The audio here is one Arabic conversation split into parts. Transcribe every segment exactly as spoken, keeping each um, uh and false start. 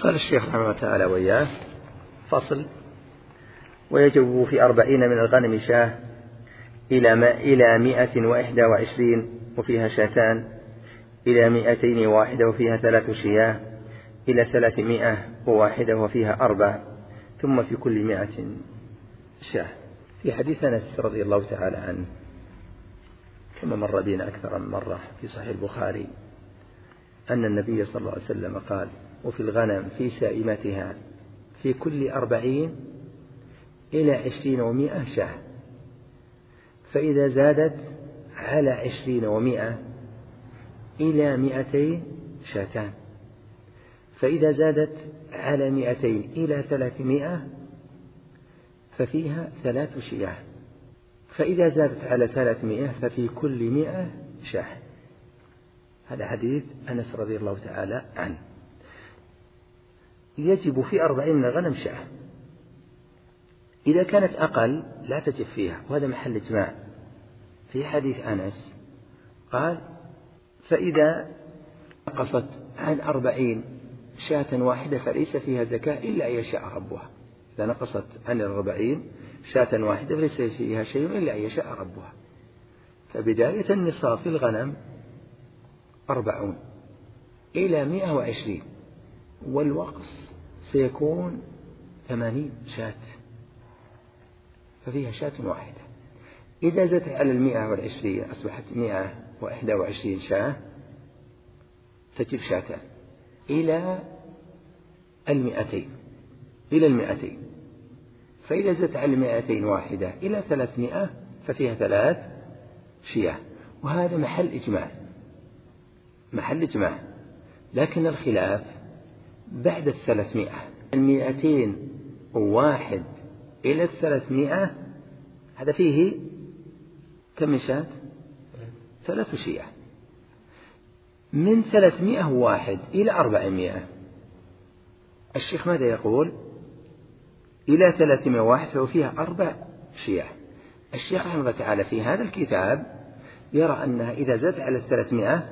قال الشيخ رحمه الله تعالى وإياه: فصل: ويجب في أربعين من الغنم شاة إلى ما إلى مائة وإحدى وعشرين وفيها شاتان، إلى مائتين وواحدة وفيها ثلاث شياه، إلى ثلاثمائة وواحدة وفيها أربع، ثم في كل مائة شاة. في حديث أنس رضي الله تعالى عنه كما مر بنا أكثر من مرة في صحيح البخاري أن النبي صلى الله عليه وسلم قال: وفي الغنم في سائمتها في كل أربعين إلى عشرين ومائة شاة، فإذا زادت على عشرين ومائة إلى مائتين شاتان، فإذا زادت على مائتين إلى ثلاثمائة ففيها ثلاث شياه، فإذا زادت على ثلاثمائة ففي كل مائة شاه. هذا حديث أنس رضي الله تعالى عنه. يجب في أربعين من الغنم شاه، إذا كانت أقل لا تجب فيها، وهذا محل إجماع. في حديث أنس قال: فإذا نقصت عن أربعين شاة واحدة فليس فيها زكاة إلا أن يشاء ربها. إذا نقصت عن الأربعين شاة واحدة فليس فيها شيء إلا أن يشاء ربها. فبداية النصاب في الغنم أربعون إلى مائة وعشرين، والوقص سيكون ثمانين شاة، ففيها شاة واحدة. إذا زادت على المائة والعشرين أصبحت مائة وإحدى وعشرين شاة، تجب شاتان إلى المائتين إلى المائتين فإذا زادت على المائتين واحدة إلى ثلاثمائة ففيها ثلاث شياه. وهذا محل إجماع محل إجماع لكن الخلاف بعد الثلاثمائة، المائتين وواحد إلى الثلاثمائة هذا فيه كم شاة؟ ثلاث شياه. من ثلاثمائة وواحد إلى أربعمائة الشيخ ماذا يقول؟ إلى ثلاثمائة وواحد وفيها أربع شياه. الشيخ رحمه الله تعالى في هذا الكتاب يرى أنها إذا زادت على الثلاثمائة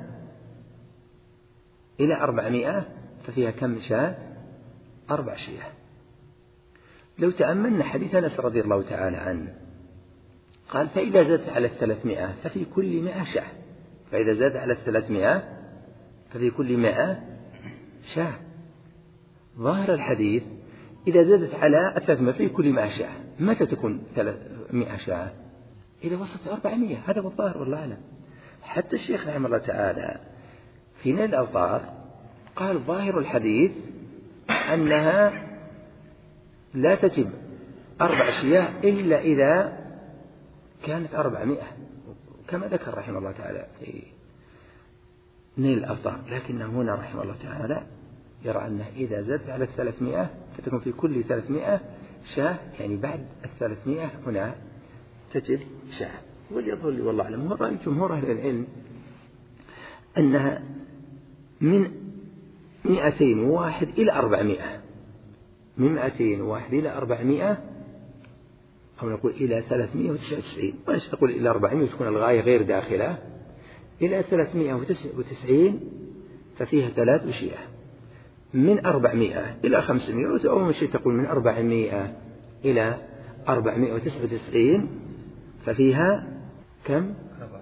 إلى أربعمائة ففيها كم شاة؟ أربع شياه. لو تأملنا حديث أنس رضي الله تعالى عنه قال: فإذا زادت على الثلاثمائة ففي كل مائة شاة، فإذا زادت على الثلاثمائة ففي كل مائة شاة. ظاهر الحديث إذا زادت على الثلاثمائة في كل مائة شاة. متى تكون ثلاثمائة شاة؟ إذا وصلت أربعمائة. هذا هو الظاهر والله أعلم. حتى الشيخ رحمه الله تعالى في نيل الأوطار قال: ظاهر الحديث أنها لا تجب أربع شياه إلا إذا كانت أربعمائة، كما ذكر رحمه الله تعالى في نيل الأوطار. لكنه هنا رحمه الله تعالى يرى أنه إذا زادت على الثلاثمائة فتكون في كل ثلاثمائة شاة، يعني بعد الثلاثمائة هنا تجب شاة. وليظهر لي والله أعلم هو رأي جمهور أهل العلم أنها من مائتين وواحد إلى أربعمائة، من مائتين وواحد إلى أربعمائة، أو نقول إلى ثلاثمائة وتسعة وتسعين، وليس نقول إلى أربعمائة وتكون الغاية غير داخلة. إلى ثلاثمائة وتسعين ففيها ثلاث شياه. من أربعمائة إلى خمسمائة، أو من شيء تقول من أربعمائة إلى أربعمائة وتسعة وتسعين ففيها كم؟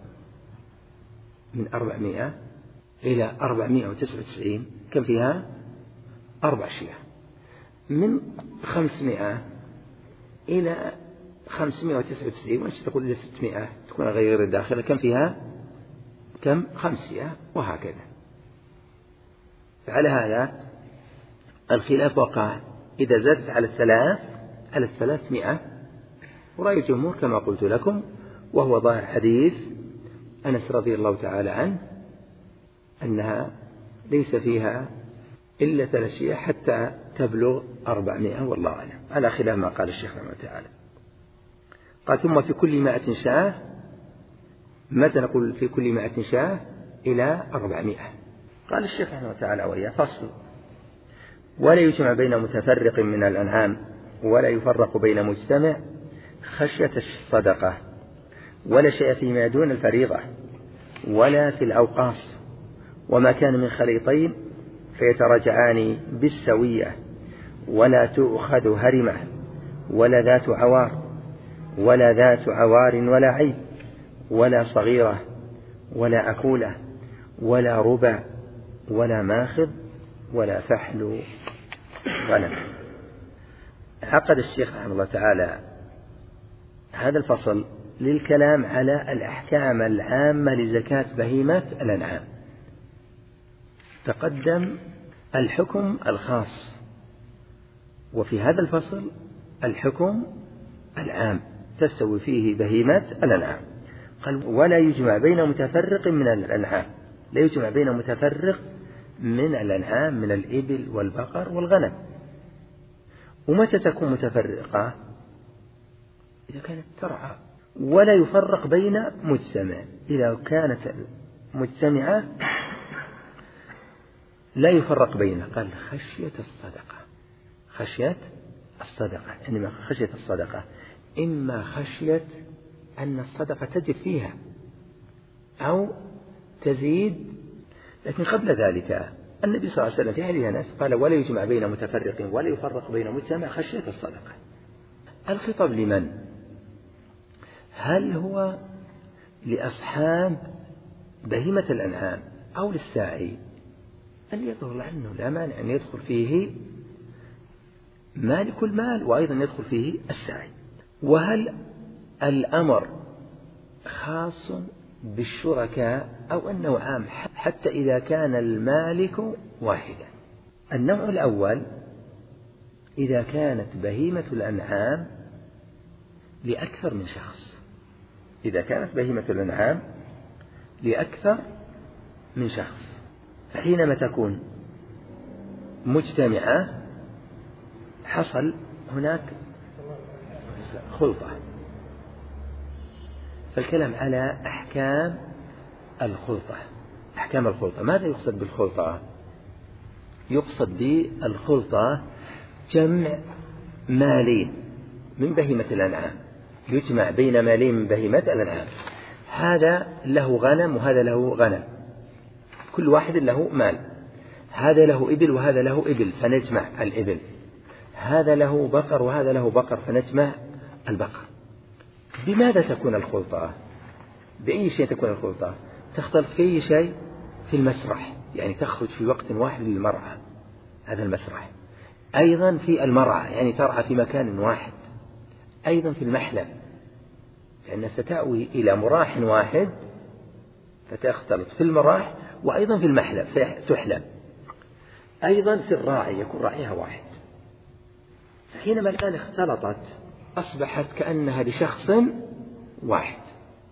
من أربعمائة إلى أربعمائة وتسعة وتسعين كم فيها؟ أربع شياه. من خمسمائة إلى خمسمائة وتسعة وتسعين، وش تقول إلى ستمائة تكون غير الداخلة كم فيها؟ كم؟ خمسة، وهكذا. فعلى هذا الخلاف وقع إذا زادت على الثلاث على الثلاثمائة، ورأي الجمهور كما قلت لكم، وهو ظاهر حديث أنس رضي الله تعالى عنه أنها ليس فيها إلا ثلاث شياه حتى تبلغ أربعمائة، والله أعلم، على خلاف ما قال الشيخ رحمه الله تعالى. قال: ثم في كل مائة شاة. متى نقول في كل مائة شاة؟ إلى أربعمائة. قال الشيخ رحمه الله تعالى وهي فصل: ولا يجمع بين متفرق من الأنعام ولا يفرق بين مجتمع خشية الصدقة، ولا شيء فيما دون الفريضة ولا في الأوقاص، وما كان من خليطين فيتراجعان بالسوية، ولا تؤخذ هرمة ولا ذات عوار ولا ذات عوار ولا عيب ولا صغيرة ولا أكولة ولا ربع ولا ماخذ ولا فحل غنم. عقد الشيخ رحمه الله تعالى هذا الفصل للكلام على الأحكام العامة لزكاة بهيمة الأنعام. تقدم الحكم الخاص، وفي هذا الفصل الحكم العام تستوي فيه بهيمة الأنعام. قال ولا يجمع بين متفرق من الأنعام، لا يجمع بين متفرق من الأنعام من الإبل والبقر والغنم. ومتى تكون متفرقة؟ إذا كانت ترعى. ولا يفرق بين مجتمع، إذا كانت مجتمعة لا يفرق بينها. قال خشية الصدقة، خشية الصدقة إنما خشية الصدقة إما خشية أن الصدقة تجب فيها أو تزيد. لكن قبل ذلك النبي صلى الله عليه وسلم في حديث أنس قال ولا يجمع بين متفرق ولا يفرق بين مجتمع خشية الصدقة. الخطاب لمن؟ هل هو لأصحاب بهيمة الأنعام أو للساعي؟ أن يظهر عنه لا مانع أن يدخل فيه مالك المال وأيضا يدخل فيه الساعي. وهل الأمر خاص بالشركاء أو أنه عام حتى إذا كان المالك واحدا؟ النوع الأول إذا كانت بهيمة الأنعام لأكثر من شخص، إذا كانت بهيمة الأنعام لأكثر من شخص، فحينما تكون مجتمعة حصل هناك خلطة. فالكلام على أحكام الخلطة. أحكام الخلطة ماذا يقصد بالخلطة؟ يقصد بالخلطة جمع مالين من بهيمة الأنعام، يجمع بين مالين من بهيمة الأنعام، هذا له غنم وهذا له غنم، كل واحد له مال، هذا له إبل وهذا له إبل فنجمع الإبل، هذا له بقر وهذا له بقر فنجمع البقر. بماذا تكون الخلطة؟ بأي شيء تكون الخلطة؟ تختلط في أي شيء؟ في المسرح، يعني تخرج في وقت واحد للمرعى، هذا المسرح. أيضا في المرعى يعني ترعى في مكان واحد. أيضا في المحلب لأن ستأوي إلى مراح واحد فتختلط في المراح، وأيضا في المحلب فتحلب. أيضا في الراعي يكون راعيها واحد. فحينما الآن اختلطت أصبحت كأنها لشخص واحد.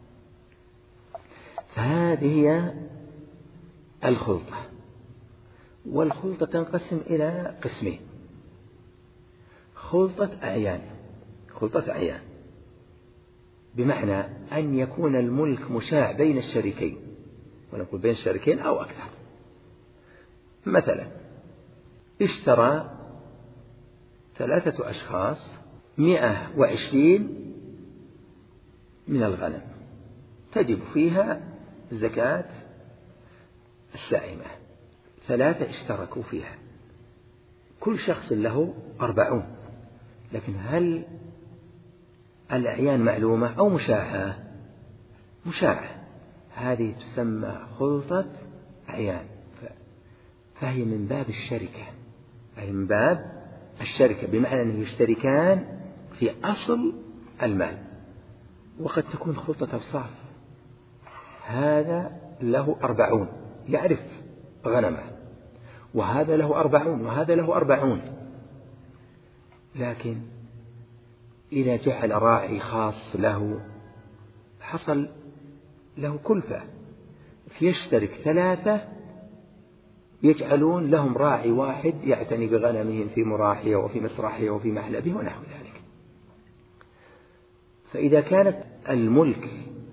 فهذه هي الخلطة. والخلطة تنقسم إلى قسمين: خلطة أعيان. خلطة أعيان بمعنى أن يكون الملك مشاع بين الشريكين، ونقول بين الشريكين أو أكثر. مثلا اشترى ثلاثة أشخاص مئة وعشرين من الغنم تجب فيها زكاة السائمة. ثلاثة اشتركوا فيها، كل شخص له أربعون، لكن هل الأعيان معلومة أو مشاعة؟ مشاعة. هذه تسمى خلطة أعيان، فهي من باب الشركة، فهي من باب الشركة بمعنى أنه يشتركان في أصل المال. وقد تكون خلطة أوصاف، هذا له أربعون يعرف غنمه، وهذا له أربعون وهذا له أربعون، لكن إذا جعل راعي خاص له حصل له كلفة، فيشترك ثلاثة يجعلون لهم راعي واحد يعتني بغنمهم في مراحه وفي مسرحه وفي محلبه ونحو ذلك. فإذا كانت الملك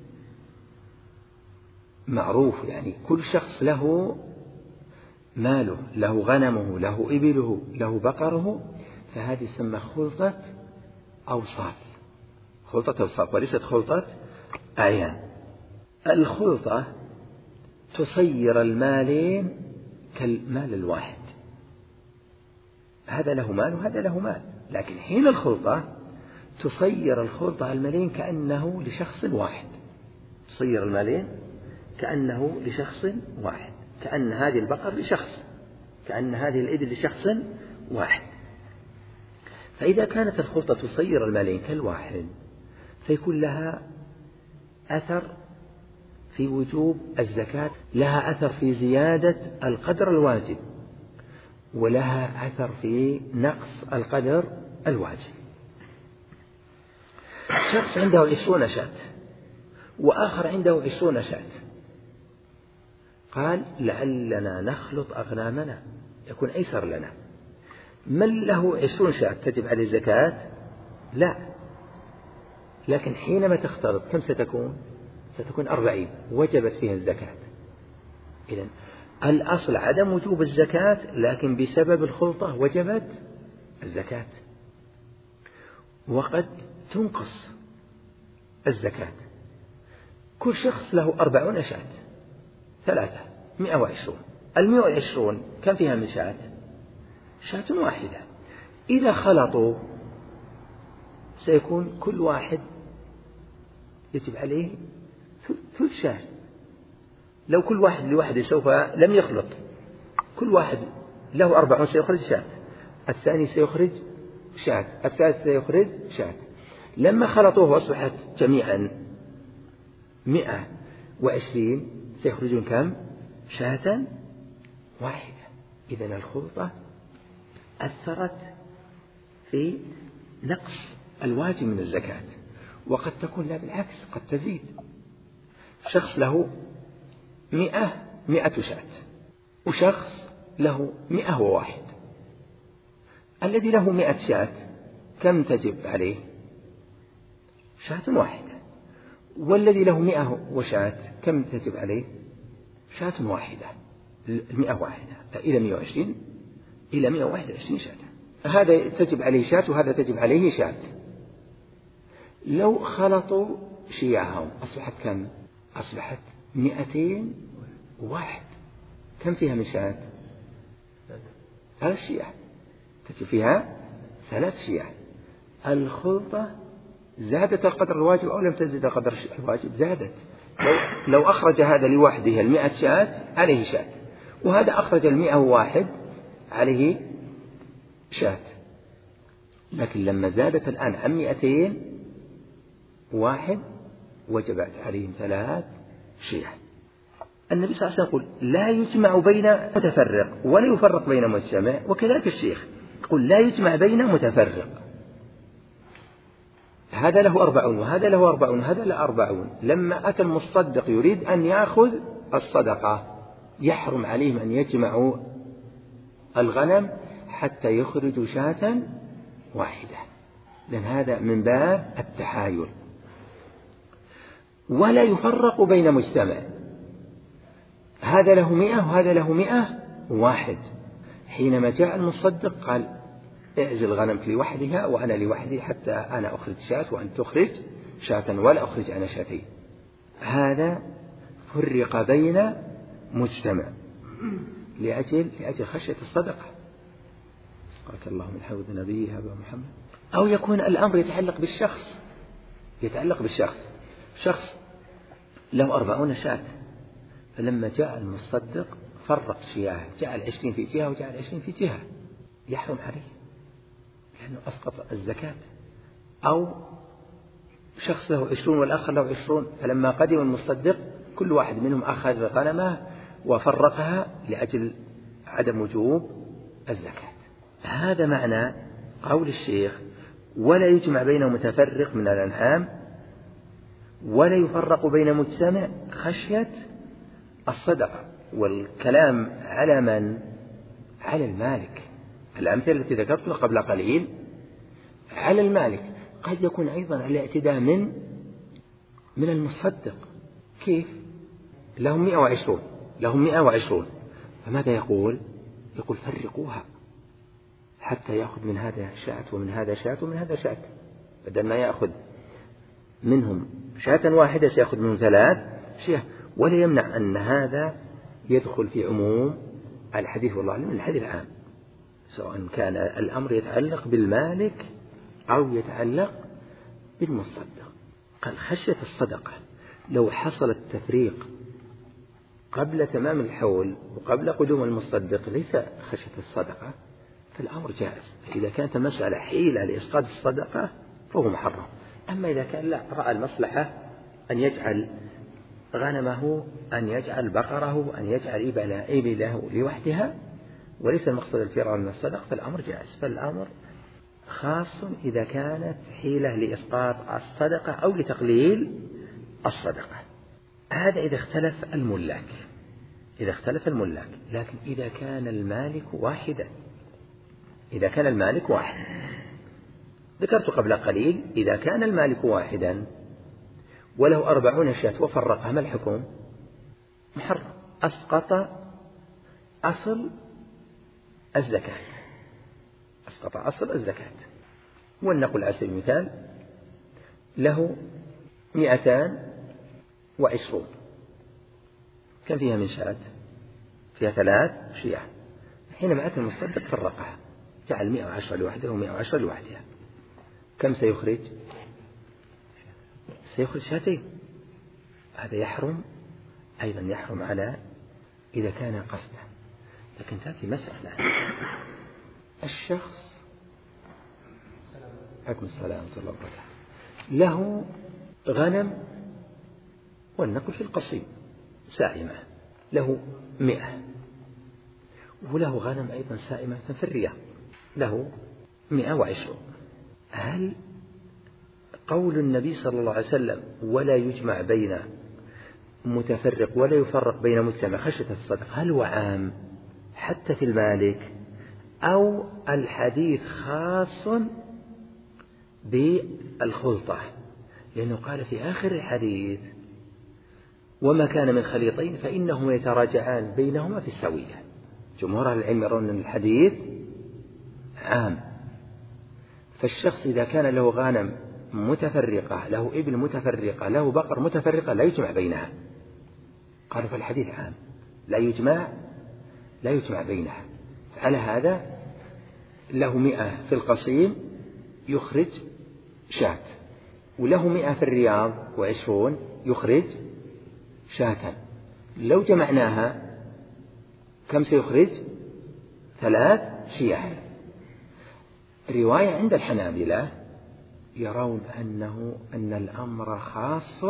معروف، يعني كل شخص له ماله، له غنمه، له إبله، له بقره، فهذه تسمى خلطة أوصاف. خلطة أوصاف وليست خلطة أعيان. الخلطة تصير المالين كالمال الواحد، هذا له مال وهذا له مال. لكن حين الخلطة تصير الخلطة المالين كأنه لشخص واحد، تصير المالين كأنه لشخص واحد، كأن هذه البقر لشخص، كأن هذه الإبل لشخص واحد. فإذا كانت الخلطة تصير المالين كالواحد فيكون لها أثر في وجوب الزكاة، لها أثر في زيادة القدر الواجب، ولها أثر في نقص القدر الواجب. شخص عنده عشرون شاة وآخر عنده عشرون شاة، قال لعلنا نخلط أغنامنا يكون أيسر لنا. من له عشرون شاة تجب عليه الزكاة؟ لا، لكن حينما تختلط كم ستكون؟ ستكون أربعين وجبت فيها الزكاة. إذن الأصل عدم وجوب الزكاة، لكن بسبب الخلطة وجبت الزكاة. وقد تنقص الزكاة. كل شخص له أربعون شاة، ثلاثة مئة وعشرون. المئة وعشرون كم فيها من شاة؟ شاة واحدة. إذا خلطوا سيكون كل واحد يجب عليه ثلث شاة. لو كل واحد لوحده سوف لم يخلط، كل واحد له أربعون سيخرج شاة، الثاني سيخرج شاة، الثالث سيخرج شاة. لما خلطوه وأصبحت جميعا مئة وعشرين سيخرجون كم؟ شاة واحدة. إذن الخلطة أثرت في نقص الواجب من الزكاة، وقد تكون لا بالعكس، قد تزيد. شخص له مئة مئة شاة وشخص له مئة وواحد. الذي له مئة شاة كم تجب عليه؟ شاة واحدة. والذي له مئة وشاة كم تجب عليه؟ شاة واحدة. المئة واحدة إلى مئة وعشرين إلى مئة وواحد وعشرين شاة، هذا تجب عليه شاة وهذا تجب عليه شاة. لو خلطوا شيعهم أصبحت كم؟ أصبحت مئتين وواحد. كم فيها من شاة؟ ثلاث شيع، تجب فيها ثلاث شيع. الخلطة زادت القدر الواجب أو لم تزد القدر الواجب؟ زادت. لو, لو أخرج هذا لوحده المئة شاة عليه شاة، وهذا أخرج المئة وواحد عليه شاة، لكن لما زادت الآن عن مئتين واحد وجبت عليهم ثلاث شيع. النبي صلى الله عليه وسلم يقول لا يجمع بين متفرق ولا يفرق بين مجتمع، وكذلك الشيخ يقول لا يجمع بين متفرق. هذا له أربعون وهذا له أربعون وهذا له أربعون. لما أتى المصدق يريد أن يأخذ الصدقة يحرم عليهم أن يجمعوا الغنم حتى يخرجوا شاة واحدة، لأن هذا من باب التحايل. ولا يفرق بين مجتمع، هذا له مئة وهذا له مئة واحد. حينما جاء المصدق قال اعزل غنمك لوحدها وأنا لوحدي حتى أنا أخرج شاة وأن تخرج شاة ولا أخرج أنا شاتين. هذا فرق بين مجتمع لأجل لأجل خشية الصدقة. قاتل الله من حوض نبيه أبا محمد. أو يكون الأمر يتعلق بالشخص، يتعلق بالشخص شخص له أربعون شاة، فلما جاء المصدق فرق شياه، جعل عشرين في جهة وجعل عشرين في جهة، يحرم عليه لأنه أسقط الزكاة. أو شخص له عشرون والآخر له عشرون، فلما قدم المصدق كل واحد منهم أخذ غنمه وفرقها لأجل عدم وجوب الزكاة. هذا معنى قول الشيخ ولا يجمع بين متفرق من الأنعام ولا يفرق بين مجتمع خشية الصدقة. والكلام على من؟ على المالك. الأمثلة التي ذكرتها قبل قليل على المالك، قد يكون أيضا على اعتداء من من المصدق. كيف؟ لهم مئة وعشرون لهم مئة وعشرون فماذا يقول؟ يقول فرقوها حتى يأخذ من هذا شاة ومن هذا شاة ومن هذا شاة، بدل ما يأخذ منهم شاة واحدة سيأخذ منهم ثلاث شياه. ولا يمنع أن هذا يدخل في عموم الحديث والله أعلم الحديث العام. سواء كان الأمر يتعلق بالمالك أو يتعلق بالمصدق. قال خشية الصدقة لو حصل التفريق قبل تمام الحول وقبل قدوم المصدق ليس خشية الصدقة فالأمر جائز. إذا كانت المسألة حيلة لإسقاط الصدقة فهو محرم. أما إذا كان لا رأى المصلحة أن يجعل غنمه، أن يجعل بقره، أن يجعل إبله لوحدها وليس المقصد الفرار من الصدقة فالأمر جائز. فالأمر خاص إذا كانت حيلة لإسقاط الصدقة أو لتقليل الصدقة. هذا إذا اختلف الملاك، إذا اختلف الملاك. لكن إذا كان المالك واحدا، إذا كان المالك واحد ذكرت قبل قليل إذا كان المالك واحدا وله أربعون شاة وفرقها ما الحكم؟ محرم. أسقط أصل الزكاة، أسقط أصل الزكاة. ولنقل على سبيل المثال له مئتان وعشرون، كم فيها من شاة؟ فيها ثلاث شياه. حينما أتى المصدق فرقها جعل مئة وعشرة لوحدها ومئة وعشرة لوحدها، كم سيخرج؟ سيخرج شاتين. هذا يحرم أيضا، يحرم على إذا كان قصدا. لكن تأتي مسألة الشخص عليكم السلام ورحمة الله وبركاته له غنم، ولنقل في القصيم سائمة له مئة، وله غنم أيضا سائمة في الرياض له مئة وعشرون. هل قول النبي صلى الله عليه وسلم ولا يجمع بين متفرق ولا يفرق بين مجتمع خشية الصدقة هل هو عام حتى في المالك، أو الحديث خاص بالخلطة؟ لأنه قال في آخر الحديث وما كان من خليطين فإنهما يتراجعان بينهما في السوية. جمهور أهل العلم يرون أن الحديث عام. فالشخص إذا كان له غنم متفرقة، له إبل متفرقة، له بقر متفرقة لا يجمع بينها. قالوا فالحديث عام لا يجمع لا يجمع بينها. على هذا له مئة في القصيم يخرج شاة، وله مئة في الرياض وعشرون يخرج شاة. لو جمعناها كم سيخرج؟ ثلاث شياه. رواية عند الحنابلة يرون أنه أن الأمر خاص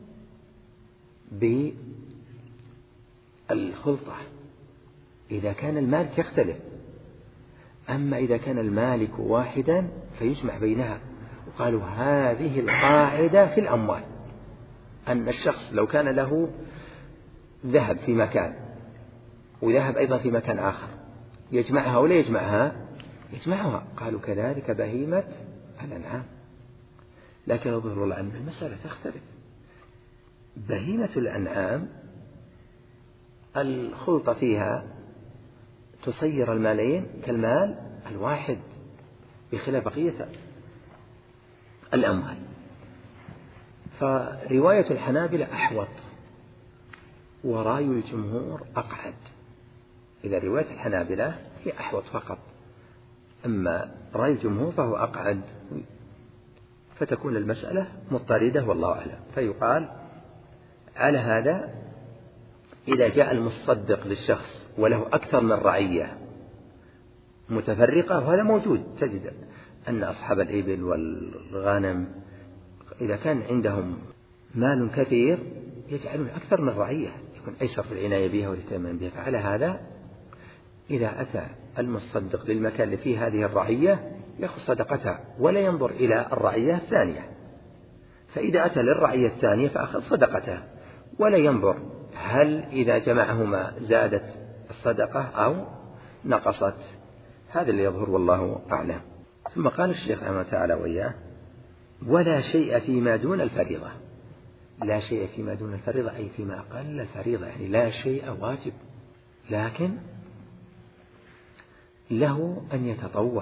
بالخلطة إذا كان المالك يختلف. أما إذا كان المالك واحدا فيجمع بينها. وقالوا هذه القاعدة في الأموال، أن الشخص لو كان له ذهب في مكان وذهب أيضا في مكان آخر يجمعها ولا يجمعها؟ يجمعها. قالوا كذلك بهيمة الأنعام. لكن يظهر الله أن المسألة تختلف. بهيمة الأنعام الخلطة فيها تصير المالين كالمال الواحد بخلاف بقية الأموال. فرواية الحنابلة أحوط ورأي الجمهور أقعد. إذا رواية الحنابلة هي أحوط فقط، أما رأي الجمهور فهو أقعد، فتكون المسألة مضطردة والله أعلم. فيقال على هذا إذا جاء المصدق للشخص وله أكثر من رعية متفرقة، وهذا موجود، تجد أن أصحاب الإبل والغنم إذا كان عندهم مال كثير يجعلون أكثر من رعية، يكون أيسر في العناية بها والاهتمام بها. فعلى هذا إذا أتى المصدق للمكان اللي فيه هذه الرعية يأخذ صدقتها ولا ينظر إلى الرعية الثانية. فإذا أتى للرعية الثانية فأخذ صدقتها ولا ينظر هل إذا جمعهما زادت الصدقة أو نقصت. هذا اللي يظهر والله أعلم. ثم قال الشيخ رحمه الله تعالى وإياه ولا شيء فيما دون الفريضة. لا شيء فيما دون الفريضة أي فيما أقل الفريضة، يعني لا شيء واجب، لكن له أن يتطوع.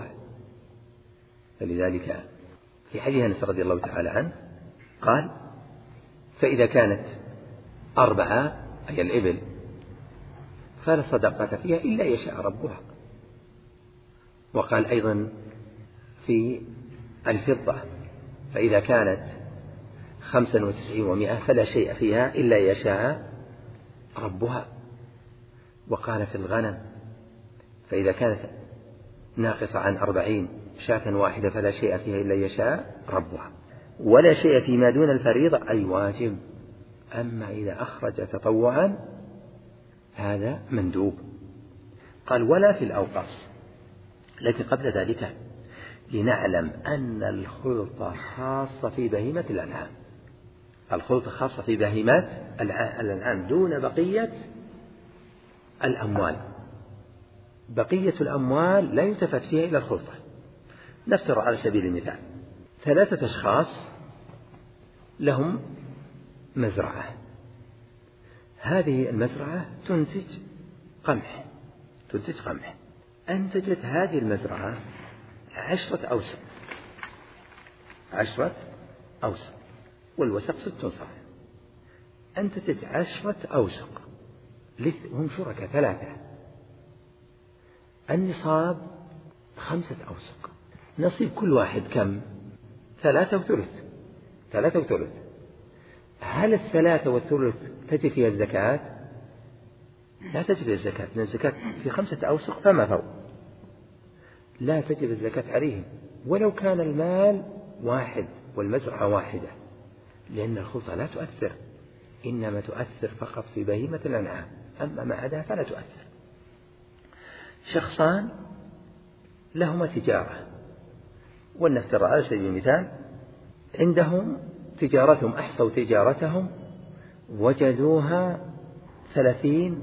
فلذلك في حديث أنس رضي الله تعالى عنه قال فإذا كانت أربعة أي الإبل فلا صدقة فيها إلا يشاء ربها، وقال أيضا في الفضة فإذا كانت خمسا وتسعين ومائة فلا شيء فيها إلا يشاء ربها. وقال في الغنم فإذا كانت ناقصة عن أربعين شاة واحدة فلا شيء فيها إلا يشاء ربها. ولا شيء فيما دون الفريضة أي واجب، أما إذا أخرج تطوعا هذا مندوب. قال ولا في الأوقاص، لكن قبل ذلك لنعلم أن الخلطة خاصة في بهيمة الأنعام، الخلطة خاصة في بهيمة الأنعام دون بقية الأموال. بقية الأموال لا يلتفت فيها إلى الخلطة. نفترض على سبيل المثال ثلاثة أشخاص لهم مزرعة، هذه المزرعة تنتج قمح تنتج قمح أنتجت هذه المزرعة عشرة أوسق عشرة أوسق والوسق ست صاع، أنتجت عشرة أوسق، هم شركاء ثلاثة، النصاب خمسة أوسق، نصيب كل واحد كم؟ ثلاثة وثلث ثلاثة وثلث. هل الثلاثة والثلث تجب فيها الزكاة؟ لا تجب فيها الزكاة، لأن الزكاة في خمسة أوسق فما فوق، لا تجب الزكاة عليهم ولو كان المال واحد والمزرعة واحدة، لأن الخلطة لا تؤثر، إنما تؤثر فقط في بهيمة الأنعام، أما ما عداها فلا تؤثر. شخصان لهما تجارة، ولنفترض على سبيل المثال عندهم تجارتهم، أحصوا تجارتهم وجدوها ثلاثين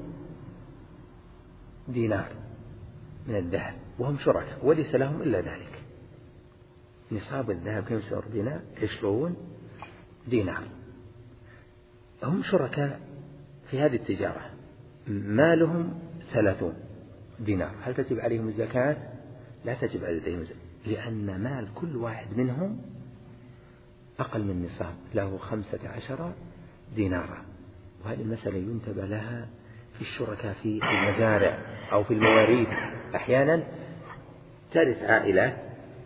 دينار من الذهب وهم شركاء وليس لهم إلا ذلك. نصاب الذهب كم يساوي دينار؟ عشرون دينار. هم شركاء في هذه التجارة، مالهم ثلاثون دينار، هل تجب عليهم الزكاة؟ لا تجب عليهم الزكاة، لأن مال كل واحد منهم أقل من النصاب، له خمسة عشر دينارا. وهذه المسألة ينتبه لها في الشركاء في المزارع أو في المواريث. أحيانا ترث عائلة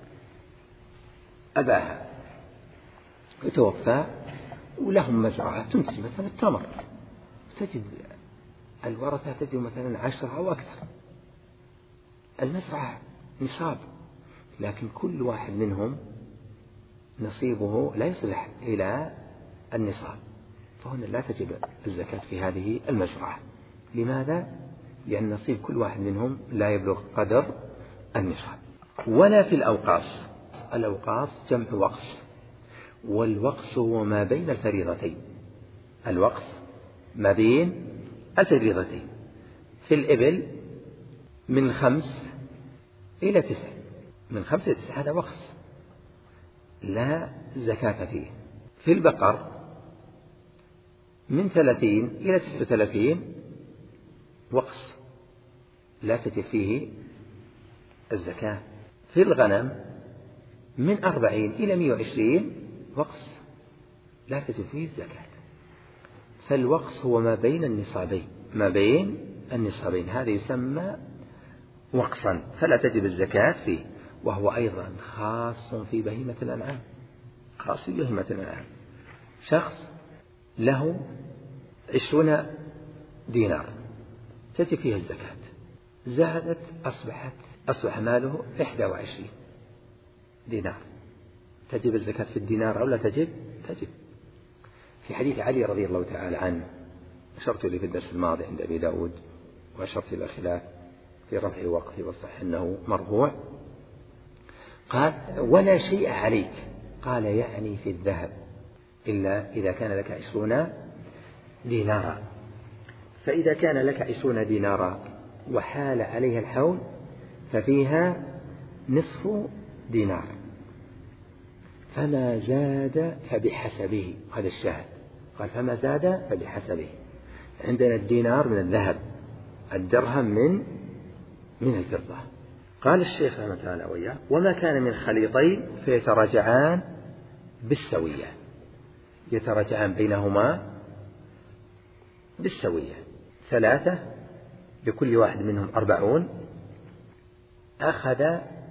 أباها يتوفى ولهم مزرعة تنتج مثلا التمر، تجد الورثة تجد مثلا عشرة أو أكثر، المزرعة نصاب، لكن كل واحد منهم نصيبه لا يصلح إلى النصاب، فهنا لا تجب الزكاة في هذه المزرعة. لماذا؟ لأن نصيب كل واحد منهم لا يبلغ قدر النصاب. ولا في الأوقاص، الأوقاص جمع وقص، والوقص هو ما بين الفريضتين، الوقص ما بين الفريضتين. في الإبل من خمس إلى تسع، من خمس إلى تسع هذا وقص لا زكاة فيه. في البقر من ثلاثين إلى تسع وثلاثين وقص لا تجب فيه الزكاة. في الغنم من أربعين إلى مئة وعشرين وقص لا تجب فيه الزكاة. فالوقص هو ما بين النصابين، ما بين النصابين هذا يسمى وقصا فلا تجب الزكاة فيه، وهو أيضا خاص في بهيمة الأنعام، خاص في بهيمة الأنعام. شخص له عشرون دينار تجب فيها الزكاة، زادت أصبحت أصبح ماله إحدى وعشرين دينار، تجب الزكاة في الدينار أو لا تجب؟ تجب. في حديث علي رضي الله تعالى عنه أشرت لي في الدرس الماضي عند أبي داود، وأشرت إلى خلاف في رفع وقفه والصح أنه مرفوع، قال ولا شيء عليك، قال يعني في الذهب إلا إذا كان لك عشرون دينارا، فإذا كان لك عشرون دينارا وحال عليها الحول ففيها نصف دينار، فما زاد فبحسبه، هذا الشاهد، قال فما زاد فبحسبه. عندنا الدينار من الذهب، الدرهم من من الفضة. قال الشيخ رحمه الله تعالى وإياه وما كان من خليطين فيتراجعان بالسوية، يتراجعان بينهما بالسوية، ثلاثة لكل واحد منهم أربعون، أخذ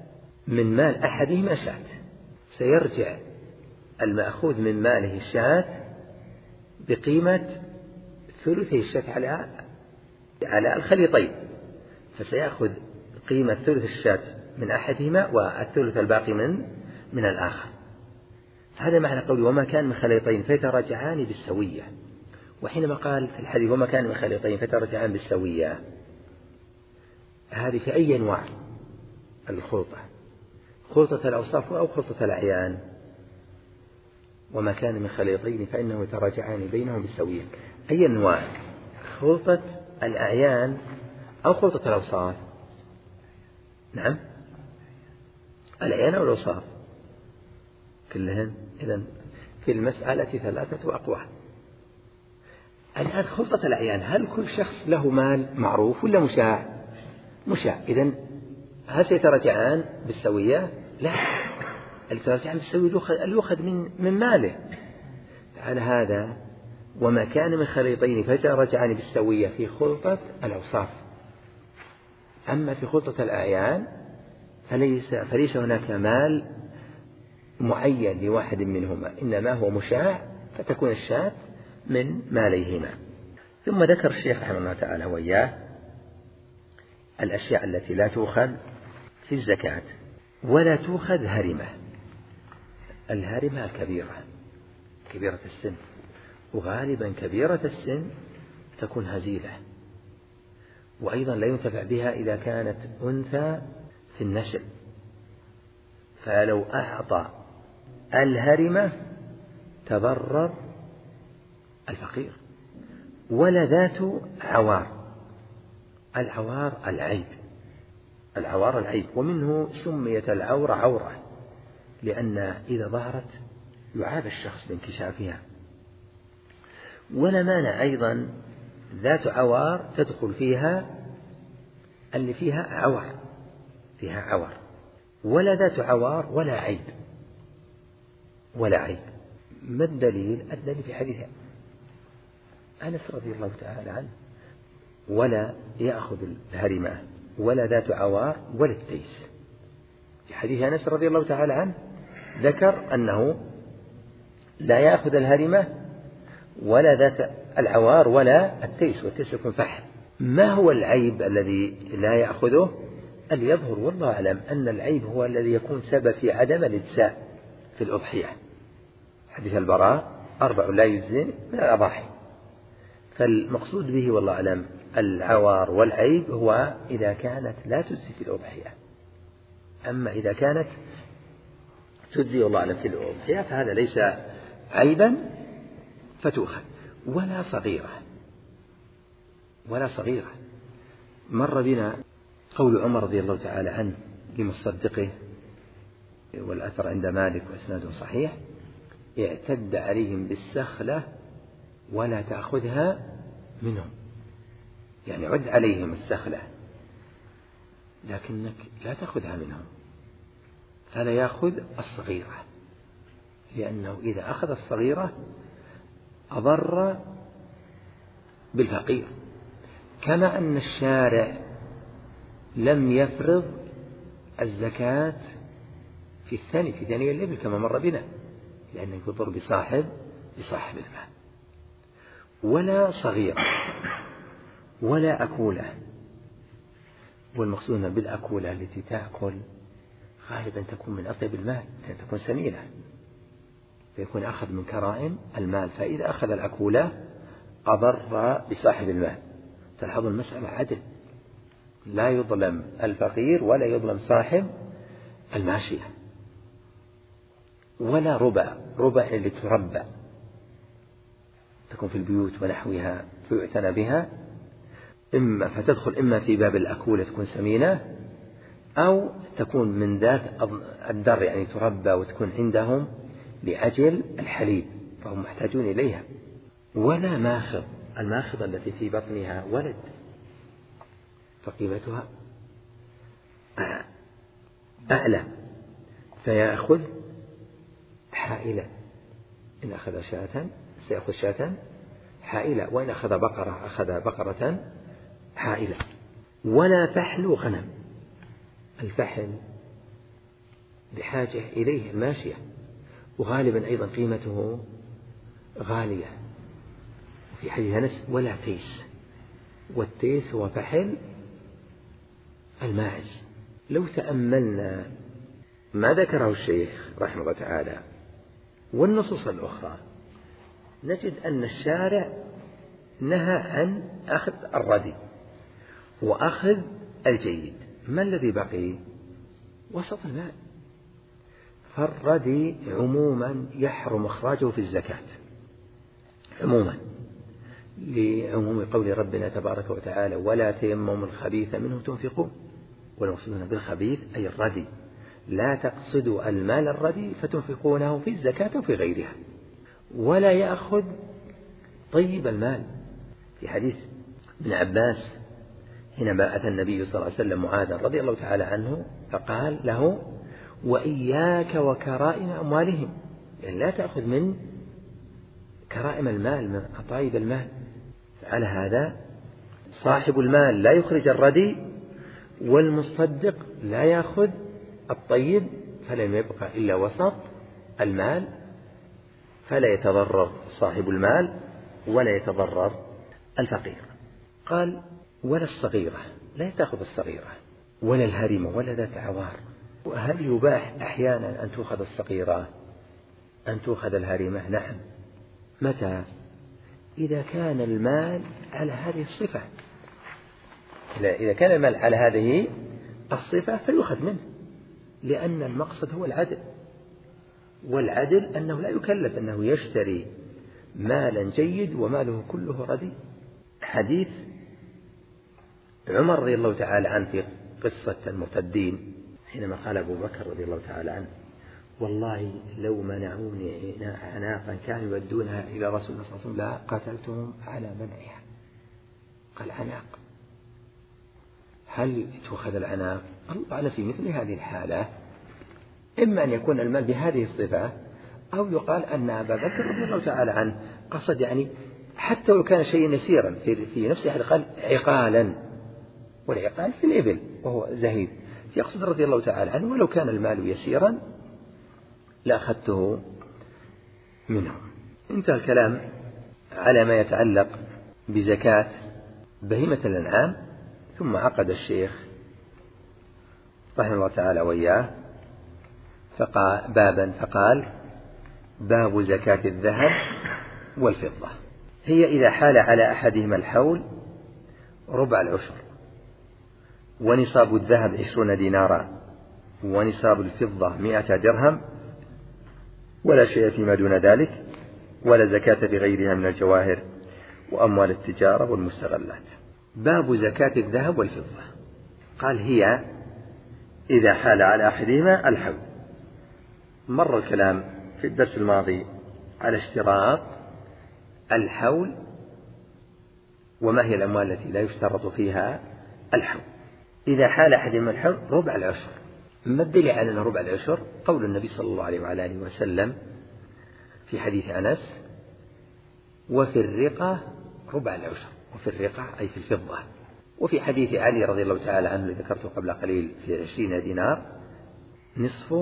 من مال أحدهما شاة، سيرجع المأخوذ من ماله الشاة بقيمة ثلثي الشاة على على الخليطين، فسيأخذ قيمة ثلث الشاة من أحدهما والثلث الباقي من من الآخر. هذا معنى قوله وما كان من خليطين فيتراجعان بالسوية. وحينما قال في الحديث وما كان من خليطين فيتراجعان بالسوية، هذه في أي أنواع الخلطة؟ خلطة الأوصاف أو خلطة الأعيان؟ وما كان من خليطين فإنه يتراجعان بينهم بالسوية. أي أنواع؟ خلطة الأعيان أو خلطة الأوصاف؟ نعم، الأعيان أو الأوصاف كلهن. إذن في المسألة ثلاثة أقوال. الآن خلطة الأعيان، هل كل شخص له مال معروف ولا مشاع؟ مشاع. إذن هل سيتراجعان بالسوية؟ لا، التراجعان بالسوية اللي يؤخذ من من ماله. على هذا وما كان من خليطين فيتراجعان بالسوية في خلطة الأوصاف. أما في خلطة الأعيان فليس فليس هناك مال معين لواحد منهما، إنما هو مشاع، فتكون الشاة من ماليهما. ثم ذكر الشيخ رحمه الله تعالى وإياه الأشياء التي لا تؤخذ في الزكاة ولا تؤخذ هرمة. الهرمة الكبيرة، كبيرة السن، وغالبا كبيرة السن تكون هزيلة، وأيضا لا ينتفع بها إذا كانت أنثى في النسل، فلو أعطى الهرمة تضرر الفقير. ولا ذات عوار، العوار العيب، العوار العيب، ومنه سميت العورة عورة، لأن إذا ظهرت يعاب الشخص بانكشافها. ولا مانع أيضا ذات عوار تدخل فيها اللي فيها عور، فيها عور. ولا ذات عوار ولا عيب، ولا عيب. ما الدليل؟ الدليل في حديث أنس رضي الله تعالى عنه ولا يأخذ الهرمة ولا ذات عوار ولا التيس. في حديث أنس رضي الله تعالى عنه ذكر أنه لا يأخذ الهرمة ولا ذات العوار ولا التيس، والتيس يكون فحل. ما هو العيب الذي لا يأخذه؟ اللي يظهر والله أعلم أن العيب هو الذي يكون سبب في عدم الإجزاء في الأضحية. حديث البراء أربع لا يجزئ من الأضاحي. فالمقصود به والله أعلم العوار والعيب هو إذا كانت لا تجزي في الأضحية. أما إذا كانت تجزي والله أعلم في الأضحية فهذا ليس عيبا فتؤخذ. ولا صغيرة، ولا صغيرة. مر بنا قول عمر رضي الله تعالى عنه لمصدقه، والأثر عند مالك وإسناده صحيح: اعتد عليهم بالسخلة ولا تأخذها منهم. يعني عد عليهم السخلة لكنك لا تأخذها منهم، فلا يأخذ الصغيرة، لأنه إذا أخذ الصغيرة أضر بالفقير. كما أن الشارع لم يفرض الزكاة في الثاني في ثاني الإبل كما مر بنا، لأنه يضر بصاحب بصاحب المال. ولا صغيرة ولا أكولة. والمقصود بالأكولة التي تأكل غالبا تكون من أطيب المال، لأن تكون سمينة، فيكون أخذ من كرائم المال. فإذا أخذ الأكولة أضر بصاحب المال. تلاحظ المسألة عدل، لا يظلم الفقير ولا يظلم صاحب الماشية. ولا ربع، ربع اللي تربى تكون في البيوت ونحوها فيعتنى بها، إما فتدخل إما في باب الأكولة تكون سمينة، أو تكون من ذات الدر، يعني تربى وتكون عندهم لأجل الحليب فهم محتاجون إليها. ولا ماخض، الماخض التي في بطنها ولد فقيمتها أعلى، فيأخذ حائلة. إن أخذ شاة سيأخذ شاة حائلة، وإن أخذ بقرة أخذ بقرة حائلة. ولا فحل غنم. الفحل بحاجة إليه الماشية، وغالبا أيضا قيمته غالية. في حديث أنس ولا تيس، والتيس هو فحل الماعز. لو تأملنا ما ذكره الشيخ رحمه الله تعالى والنصوص الأخرى نجد أن الشارع نهى عن أخذ الردي وأخذ الجيد. ما الذي بقي؟ وسط المال. فالردي عموما يحرم إخراجه في الزكاة عموما، لعموم قول ربنا تبارك وتعالى ولا تيمموا الخبيث منه تنفقون، والمقصود بالخبيث أي الردي، لا تقصدوا المال الردي فتنفقونه في الزكاة وفي غيرها. ولا يأخذ طيب المال. في حديث ابن عباس حينما أتى النبي صلى الله عليه وسلم معاذا رضي الله تعالى عنه فقال له وإياك وكرائم أموالهم، يعني لا تأخذ من كرائم المال من طيب المال. فعلى هذا صاحب المال لا يخرج الردي، والمصدق لا يأخذ الطيب، فلم يبقى إلا وسط المال، فلا يتضرر صاحب المال ولا يتضرر الفقير. قال ولا الصغيرة، لا تأخذ الصغيرة ولا الهرمة ولا ذات عوار. وهل يباح أحيانا أن تؤخذ الصغيرة أن تؤخذ الهرمة؟ نعم. متى؟ إذا كان المال على هذه الصفة. إذا كان المال على هذه الصفة فيؤخذ منه، لأن المقصد هو العدل، والعدل أنه لا يكلف أنه يشتري مالا جيد وماله كله ردي. حديث عمر رضي الله تعالى عنه في قصة المرتدين حينما قال أبو بكر رضي الله تعالى عنه والله لو منعوني عناقا كانوا يودونها إلى رسول الله صلى الله عليه وسلم لا قاتلتهم على منعها. قال عناق، هل تؤخذ العناق؟ الله أعلم. في مثل هذه الحالة إما أن يكون المال بهذه الصفة، أو يقال أن أبا بكر رضي الله تعالى عنه قصد يعني حتى لو كان شيئا يسيرا في, في نفسه، قال عقالا، والعقال في الإبل وهو زهيد، يقصد رضي الله تعالى عنه ولو كان المال يسيرا لأخذته منه. انتهى الكلام على ما يتعلق بزكاة بهيمة الأنعام. ثم عقد الشيخ رحمه الله تعالى وإياه فقال بابا فقال باب زكاة الذهب والفضة. هي إذا حال على أحدهما الحول ربع العشر، ونصاب الذهب عشرون دينارا، ونصاب الفضة مئة درهم، ولا شيء فيما دون ذلك، ولا زكاة بغيرها من الجواهر وأموال التجارة والمستغلات. باب زكاة الذهب والفضة. قال هي إذا حال على أحدهما الحول. مر الكلام في الدرس الماضي على اشتراط الحول وما هي الأموال التي لا يشترط فيها الحول. إذا حال أحدهما الحول ربع العشر. ما الدليل على أنه ربع العشر؟ قول النبي صلى الله عليه وعلى آله وسلم في حديث أنس وفي الرقة ربع العشر، وفي الرقة أي في الفضة. وفي حديث علي رضي الله تعالى عنه الذي ذكرته قبل قليل في عشرين دينار نصف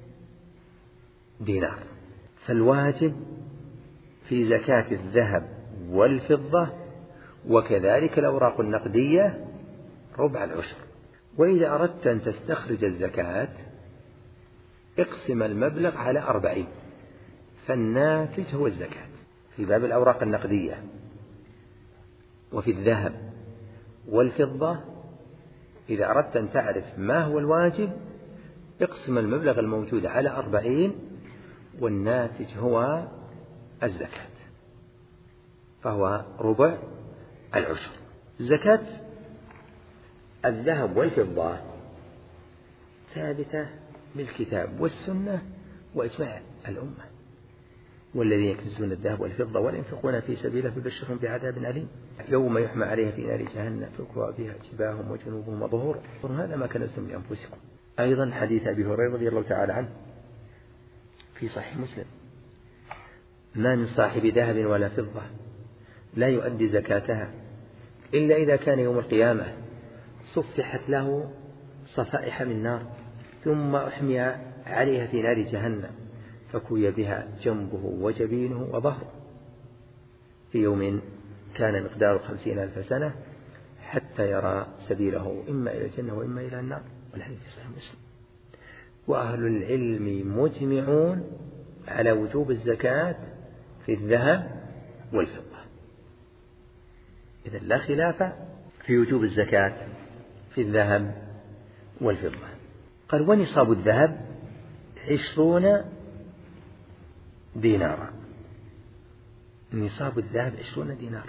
دينار. فالواجب في زكاة الذهب والفضة وكذلك الأوراق النقدية ربع العشر. وإذا أردت أن تستخرج الزكاة اقسم المبلغ على أربعين، فالناتج هو الزكاة في باب الأوراق النقدية. وفي الذهب والفضة إذا أردت أن تعرف ما هو الواجب اقسم المبلغ الموجود على أربعين، والناتج هو الزكاة، فهو ربع العشر. زكاة الذهب والفضة ثابتة بالكتاب والسنة وإجماع الأمة. والذين يكنزون الذهب والفضة ولا ينفقون في سبيله فبشرهم بعذاب أليم يوم يحمى عليها في نار جهنم تكوى بها جباههم وجنوبهم وظهورهم هذا ما كنزتم لأنفسكم. أيضا حديث أبي هريرة رضي الله تعالى عنه في صحيح مسلم ما من صاحب ذهب ولا فضة لا يؤدي زكاتها إلا إذا كان يوم القيامة صفحت له صفائح من نار ثم أحمي عليها في نار جهنم فكوي بها جنبه وجبينه وظهره في يوم كان مقداره خمسين ألف سنة حتى يرى سبيله إما إلى الجنة وإما إلى النار. والحديث صحيح مسلم. وأهل العلم مجمعون على وجوب الزكاة في الذهب والفضة. إذن لا خلاف في وجوب الزكاة في الذهب والفضة. قال ونصاب الذهب عشرون دينارا. نصاب الذهب عشرون دينار،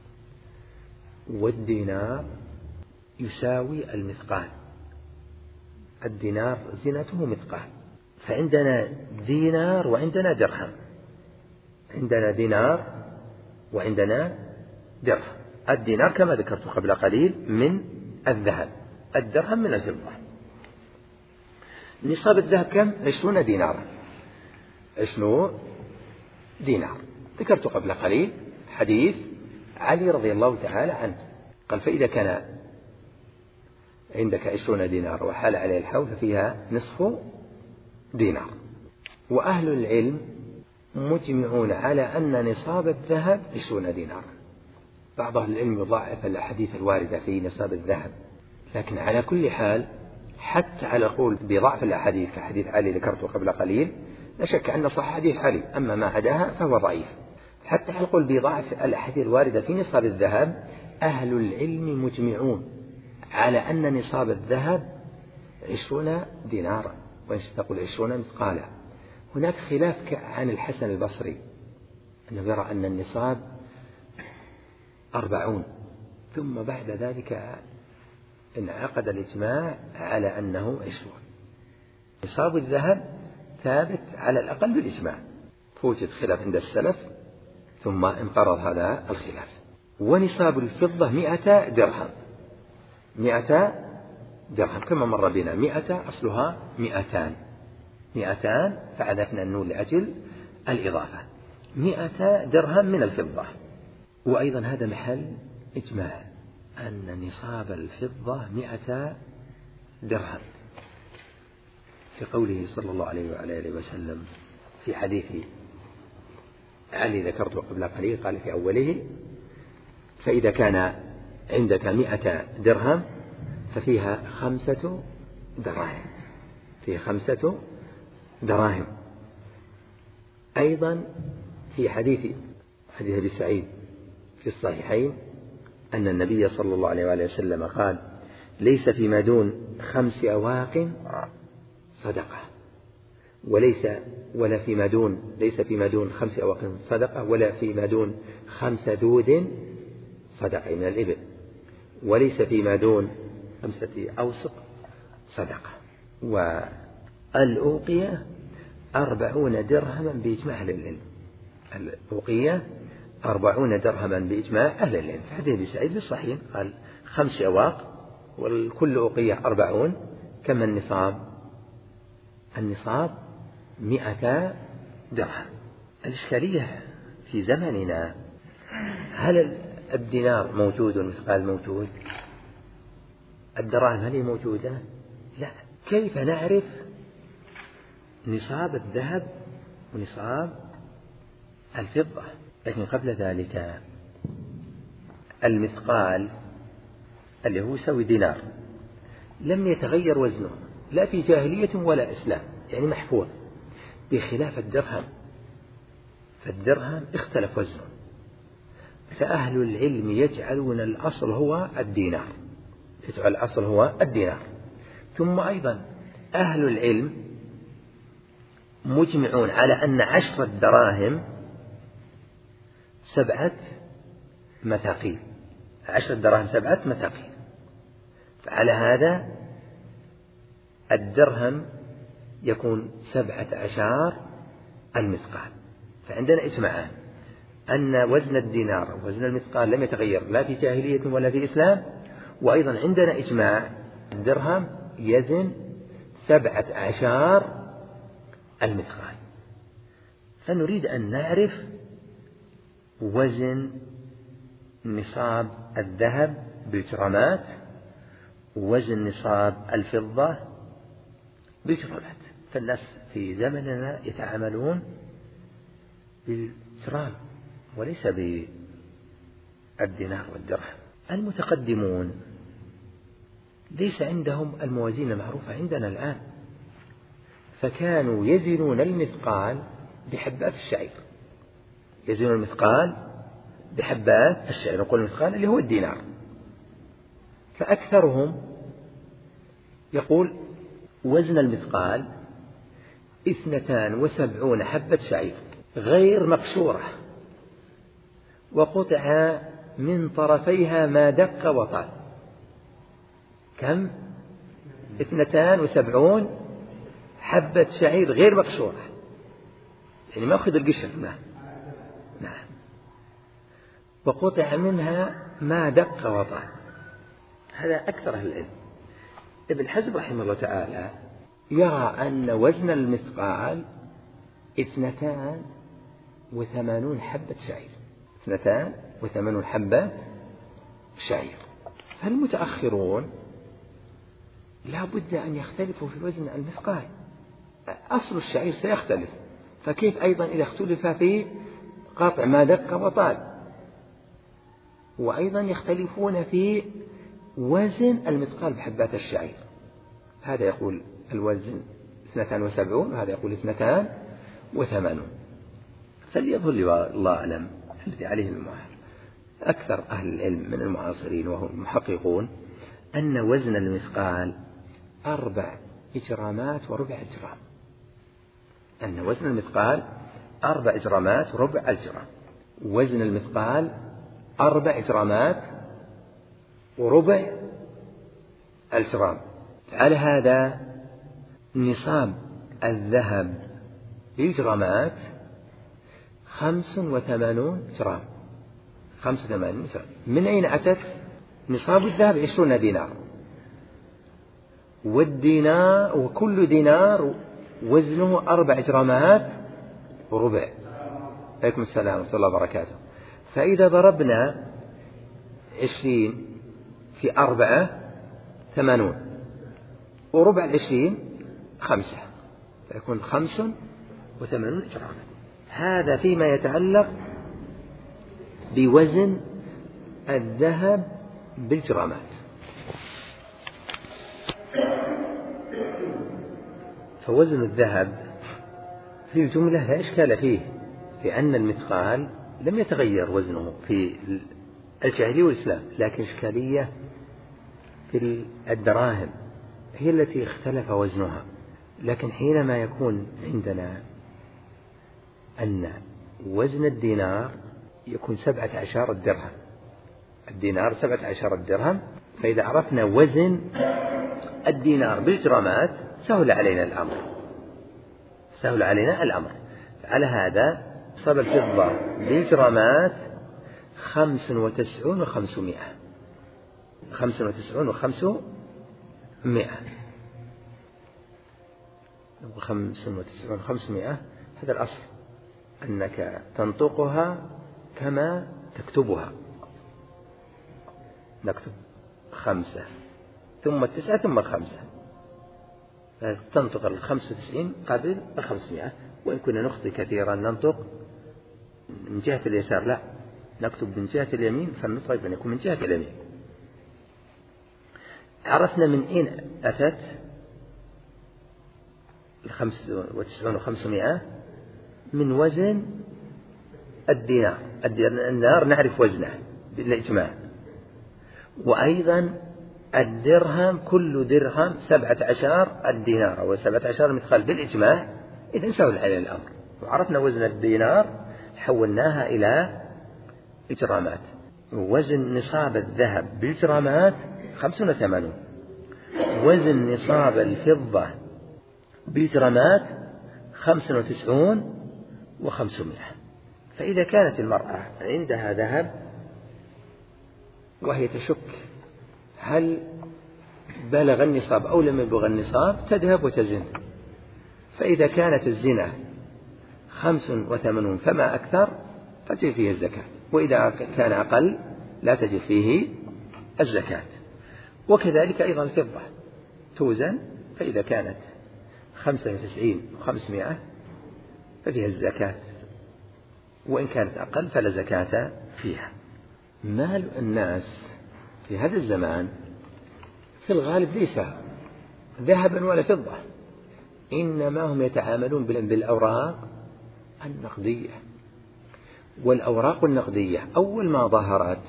والدينار يساوي المثقال. الدينار زينته مثقال. فعندنا دينار وعندنا درهم. عندنا دينار وعندنا درهم. الدينار كما ذكرت قبل قليل من الذهب، الدرهم من الفضة. نصاب الذهب كم؟ عشرون دينارا. عشرون دينار. ذكرت قبل قليل حديث علي رضي الله تعالى عنه قال فإذا كان عندك عشرون دينار وحال عليه الحول ففيها نصف دينار. وأهل العلم مجمعون على أن نصاب الذهب عشرون دينار. بعض أهل العلم يضاعف الأحاديث الواردة في نصاب الذهب، لكن على كل حال حتى على قول بضعف الأحاديث كحديث علي ذكرته قبل قليل لا شك أن صح حديث علي، أما ما عداها فهو ضعيف. حتى على قول بضعف الأحاديث الواردة في نصاب الذهب أهل العلم مجمعون على أن نصاب الذهب عشرون دينارا، ويستقل عشرون مثقالا. هناك خلاف عن الحسن البصري أنه يرى أن النصاب أربعون، ثم بعد ذلك انعقد الإجماع على أنه عشرون. نصاب الذهب ثابت على الأقل بالإجماع، فوجد خلاف عند السلف ثم انقرض هذا الخلاف. ونصاب الفضة مئة درهم. مئة درهم كما مر بنا، مئة أصلها مئتان، مئتان فعدفنا النون لأجل الإضافة. مئة درهم من الفضة. وأيضا هذا محل إجماع أن نصاب الفضة مئة درهم، في قوله صلى الله عليه وعلى آله وسلم في حديث علي ذكرته قبل قليل قال في أوله فإذا كان عندك مئة درهم ففيها خمسة دراهم، فيها خمسة دراهم. أيضا في حديث حديث أبي سعيد في الصحيحين أن النبي صلى الله عليه وآله وسلم قال ليس فيما دون خمس أواق صدقة، وليس ولا فيما دون ليس فيما دون خمس أواق صدقة، ولا فيما دون خمس دود صدقة من الإبل، وليس فيما دون خمسة أوسق صدقة. والأوقية أربعون درهما بإجماع أهل العلم. الأوقية أربعون درهما بإجماع أهل العلم. في حديث سعيد بالصحيح قال خمس أواق والكل أوقية أربعون. كما النصاب؟ النصاب مئة درهم. الإشكالية في زمننا هل الدينار موجود والمثقال موجود؟ الدراهم هل هي موجودة؟ لا. كيف نعرف نصاب الذهب ونصاب الفضة؟ لكن قبل ذلك المثقال اللي هو يساوي دينار لم يتغير وزنه لا في جاهلية ولا إسلام، يعني محفوظ، بخلاف الدرهم. فالدرهم اختلف وزنه، فأهل العلم يجعلون الأصل هو الدينار، يجعل الأصل هو الدينار. ثم أيضا أهل العلم مجمعون على أن عشرة دراهم سبعة مثاقيل، عشرة دراهم سبعة مثاقيل. فعلى هذا الدرهم يكون سبعة عشر المثقال. فعندنا إجماعان أن وزن الدينار ووزن المثقال لم يتغير لا في جاهلية ولا في إسلام. وأيضا عندنا إجماع الدرهم يزن سبعة عشر المثقال. فنريد أن نعرف وزن نصاب الذهب بالجرامات، وزن نصاب الفضة بالجرامات. فالناس في زمننا يتعاملون بالجرام وليس بالدينار والدرهم. المتقدمون ليس عندهم الموازين المعروفة عندنا الآن، فكانوا يزنون المثقال بحبات الشعير، يزنون المثقال بحبات الشعير، نقول المثقال اللي هو الدينار. فأكثرهم يقول وزن المثقال اثنتان وسبعون حبة شعير غير مقشورة، وقطع من طرفيها ما دق وطال. كم؟ اثنتان وسبعون حبة شعير غير مقشورة، يعني ما أخذ القشر. نعم نعم. وقطع منها ما دق وطال. هذا أكثر أهل العلم. ابن حزم رحمه الله تعالى يرى أن وزن المثقال اثنتان وثمانون حبة شعير، اثنتان وثمانون حبة شعير. فالمتأخرون لا بد أن يختلفوا في وزن المثقال، أصل الشعير سيختلف، فكيف أيضا إذا اختلف في قطع ما دق وطال؟ وأيضا يختلفون في وزن المثقال بحبات الشعير، هذا يقول الوزن اثنتان وسبعون وهذا يقول اثنتان وثمانون. فليظهر الله أعلم الذي عليه أكثر أهل العلم من المعاصرين وهم المحققون أن وزن المثقال أربع إجرامات وربع الجرام، أن وزن المثقال أربع إجرامات وربع الجرام. وزن المثقال أربع إجرامات وربع الجرام. على هذا نصاب الذهب بالجرامات خمس وثمانون جرام، خمس وثمانين جرام. من أين أتت؟ نصاب الذهب عشرون دينار، والدينار وكل دينار وزنه أربع جرامات وربع. عليكم السلام ورحمة الله وبركاته. فإذا ضربنا عشرين في أربعة ثمانون، وربع العشرين خمسة، فيكون خمس وثمانون جراما. هذا فيما يتعلق بوزن الذهب بالجرامات. فوزن الذهب في الجملة لا إشكال فيه، لأن المثقال لم يتغير وزنه في الجاهلية والإسلام، لكن إشكالية في الدراهم هي التي اختلف وزنها. لكن حينما يكون عندنا أن وزن الدينار يكون سبعة عشر الدرهم، الدينار سبعة عشر الدرهم، فإذا عرفنا وزن الدينار بالجرامات سهل علينا الأمر، سهل علينا الأمر. على هذا صب الفضة بالجرامات خمس وتسعون وخمسمائة، خمس وتسعون وخمسمائة، خمس وتسعون وخمسمائة. هذا الأصل أنك تنطقها كما تكتبها، نكتب خمسة ثم التسعة ثم الخمسة، تنطق الخمس وتسعين قبل الخمسمائة. وإن كنا نخطئ كثيرا ننطق من جهة اليسار، لا، نكتب من جهة اليمين، فالنطق يكون من جهة اليمين. عرفنا من أين أتت الخمس وتسعون وخمسمائة؟ من وزن الدينار. الدينار نعرف وزنه بالإجماع، وأيضا الدرهم كل درهم سبعة عشر الدينار أو سبعة عشر المثقال بالإجماع. إذن سهل علينا الأمر، وعرفنا وزن الدينار حولناها إلى إجرامات. وزن نصاب الذهب بالجرامات خمسون وثمانون، وزن نصاب الفضة بالجرامات خمس وتسعون وخمسمائة. فإذا كانت المرأة عندها ذهب وهي تشك هل بلغ النصاب أو لم يبلغ النصاب تذهب وتزن، فإذا كانت الزنا خمس وثمانون فما أكثر فتجب فيه الزكاة، وإذا كان أقل لا تجب فيه الزكاة. وكذلك أيضا الفضة توزن، فإذا كانت خمسة وتسعين وخمسمائة ففيها الزكاة، وإن كانت أقل فلا زكاة فيها. مال الناس في هذا الزمان في الغالب ليس ذهبا ولا فضة، إنما هم يتعاملون بالأوراق النقدية. والأوراق النقدية أول ما ظهرت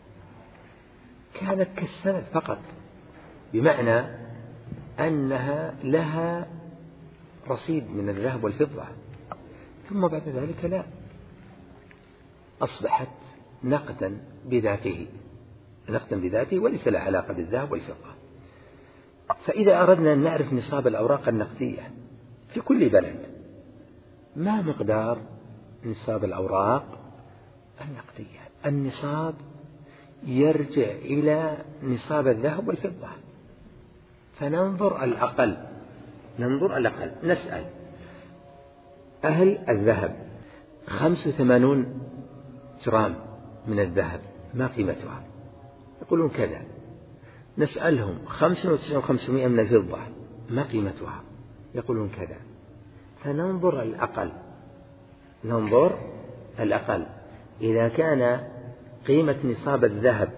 كانت كالسند فقط، بمعنى أنها لها رصيد من الذهب والفضة، ثم بعد ذلك لا، أصبحت نقدا بذاته، نقدا بذاته وليس لها علاقة بالذهب والفضة. فإذا أردنا أن نعرف نصاب الأوراق النقدية في كل بلد، ما مقدار نصاب الأوراق النقدية؟ النصاب يرجع إلى نصاب الذهب والفضة، فننظر الأقل، ننظر الأقل نسأل أهل الذهب خمس وثمانون جرام من الذهب ما قيمتها؟ يقولون كذا. نسألهم خمسة وتسعين وخمسمائة من الفضة ما قيمتها؟ يقولون كذا. فننظر الأقل، ننظر الأقل. إذا كان قيمة نصاب الذهب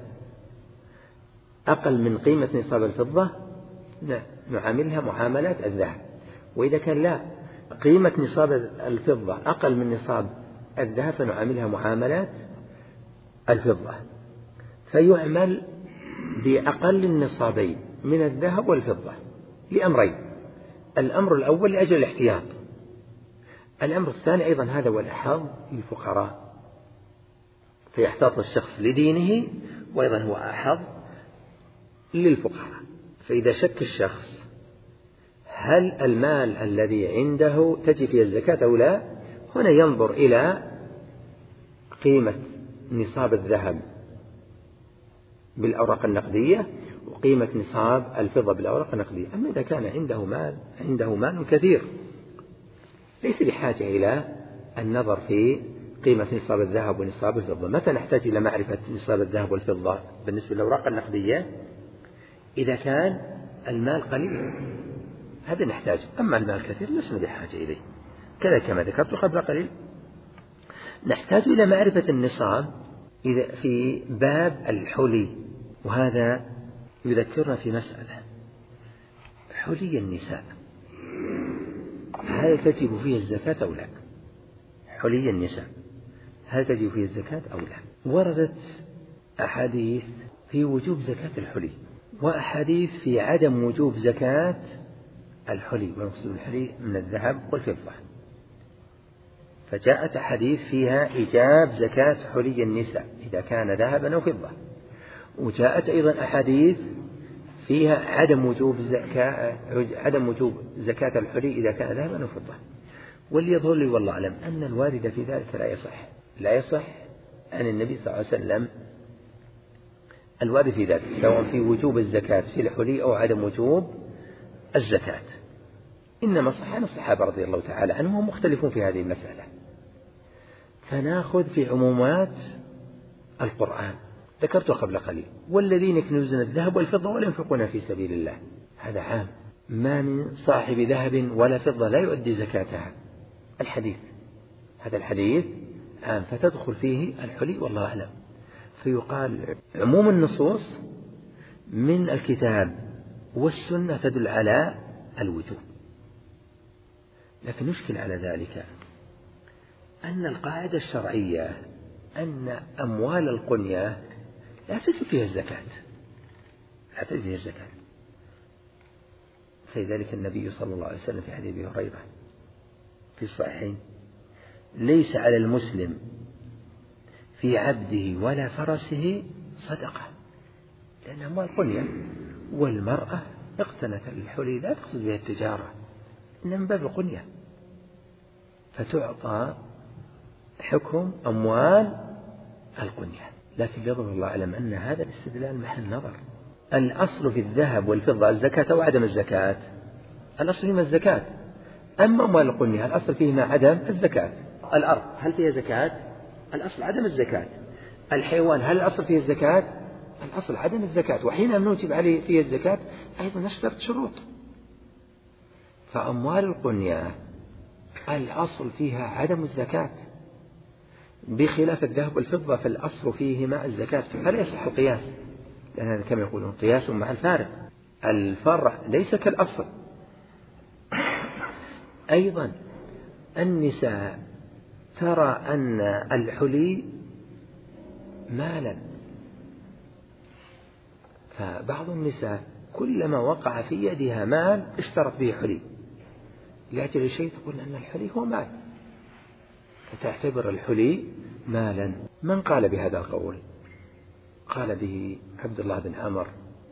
أقل من قيمة نصاب الفضة نعاملها معاملات الذهب، وإذا كان لا، قيمة نصاب الفضة أقل من نصاب الذهب فنعاملها معاملات الفضة. فيعمل بأقل النصابين من الذهب والفضة لأمرين: الأمر الأول لأجل الاحتياط، الأمر الثاني أيضا هذا هو الأحظ للفقراء، فيحتاط الشخص لدينه وأيضا هو أحظ للفقراء. فإذا شك الشخص هل المال الذي عنده تجب فيه الزكاة أو لا، هنا ينظر إلى قيمة نصاب الذهب بالأوراق النقدية وقيمة نصاب الفضة بالأوراق النقدية. أما إذا كان عنده مال عنده مال كثير ليس بحاجة إلى النظر في قيمة نصاب الذهب ونصاب الفضة. متى نحتاج إلى معرفة نصاب الذهب والفضة بالنسبة للأوراق النقدية؟ إذا كان المال قليل، هذا نحتاج. أما المال كثير لسنا بحاجة إليه. كذا كما ذكرت قبل قليل نحتاج إلى معرفة النصاب إذا في باب الحلي، وهذا يذكرنا في مسألة: حلي النساء هل تجب فيه الزكاة أو لا؟ حلي النساء هل تجب فيه الزكاة أو لا؟ وردت أحاديث في وجوب زكاة الحلي وأحاديث في عدم وجوب زكاة الحلي، والمقصود الحلي من الذهب والفضة. فجاءت أحاديث فيها إيجاب زكاة حلي النساء إذا كان ذهبا أو فضة، وجاءت أيضا أحاديث فيها عدم وجوب زكاة عدم وجوب زكاة الحلي إذا كان ذهبا أو فضة. واللي يظهر لي والله أعلم أن الوارد في ذلك لا يصح، لا يصح عن النبي صلى الله عليه وسلم الوارد في ذلك، سواء في وجوب الزكاة في الحلي أو عدم وجوب الزكاة. إنما صح عن الصحابة رضي الله تعالى عنهم مختلفون في هذه المسألة. فناخذ في عمومات القرآن ذكرته قبل قليل: والذين يكنزون الذهب والفضة ولا ينفقون في سبيل الله. هذا عام، ما من صاحب ذهب ولا فضة لا يؤدي زكاتها. الحديث هذا الحديث عام، فتدخل فيه الحلي والله أعلم. فيقال عموم النصوص من الكتاب والسنة تدل على الوجوب. لكن يشكل على ذلك أن القاعدة الشرعية أن أموال القنية لا تجب فيها الزكاة، لا تجب فيها الزكاة. فلذلك النبي صلى الله عليه وسلم في حديث أبي هريرة في الصحيحين: ليس على المسلم في عبده ولا فرسه صدقة، لأن أموال قنية. والمرأة اقتنت الحلي لا تقصد بها التجارة، إنما من باب القنية، فتعطى حكم أموال القنية. لكن يظهر الله أعلم أن هذا الاستدلال محل نظر. الأصل في الذهب والفضة الزكاة أو عدم الزكاة؟ الأصل فيما الزكاة. أما أموال القنية الأصل فيما عدم الزكاة. الأرض هل فيها زكاة؟ الأصل عدم الزكاة. الحيوان هل الأصل فيه الزكاة؟ الأصل عدم الزكاة. وحين نوجب عليه فيه الزكاة أيضا نشترط شروط. فأموال القنية الأصل فيها عدم الزكاة، بخلاف الذهب والفضة فالأصل فيهما الزكاة، فلا يصح القياس، لأننا كما يقولون قياس مع الفارق، الفرع ليس كالأصل. أيضا النساء ترى أن الحلي مالا، فبعض النساء كلما وقع في يدها مال اشترت به حلي لأجل شيء، تقول أن الحلي هو مال، فتعتبر الحلي مالا. من قال بهذا القول؟ قال به عبد الله بن عمر